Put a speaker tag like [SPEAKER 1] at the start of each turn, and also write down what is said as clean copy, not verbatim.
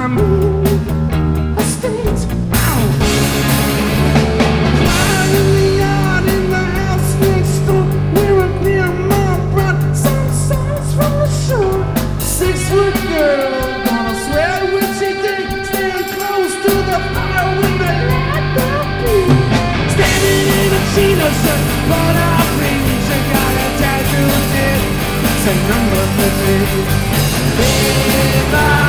[SPEAKER 1] my moon estate. Fire in the yard in the house next door, where a grandma brought some songs from the shore. 6-foot girl, gonna swear when she did, stand close to the fire with the light up beat. Standing in a chino shirt, but I think she got a tattoo tip. Say number 50.